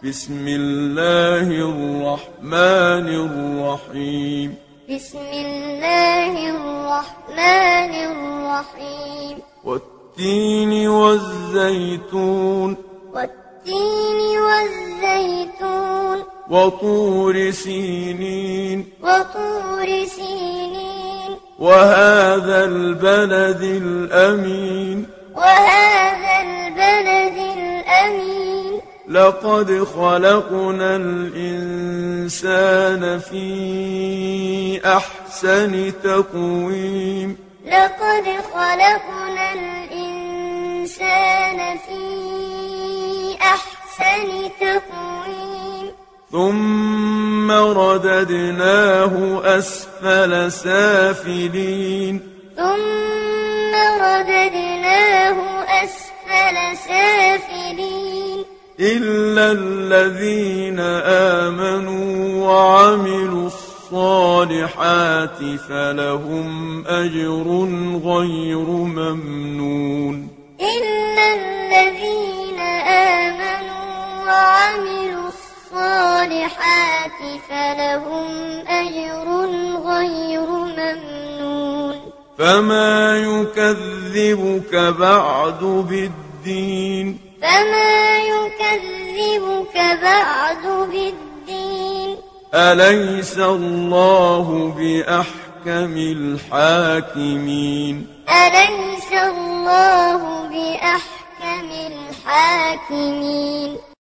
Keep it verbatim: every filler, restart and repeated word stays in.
بسم الله الرحمن الرحيم بسم الله الرحمن الرحيم والتين والزيتون والتين والزيتون وطور سينين وطور سينين وهذا البلد الأمين وهذا البلد الأمين لقد خلقنا الإنسان في أحسن تقويم لقد خلقنا الإنسان في أحسن تقويم ثم رددناه أسفل سافلين ثم رددناه أسفل سافلين إلا الذين آمنوا وعملوا الصالحات فلهم أجر غير ممنون إلا الذين آمنوا وعملوا الصالحات فلهم أجر غير ممنون فما يكذبك بعد بالدين فما يكذبك بعد بالدين أليس الله بأحكم الحاكمين أليس الله بأحكم الحاكمين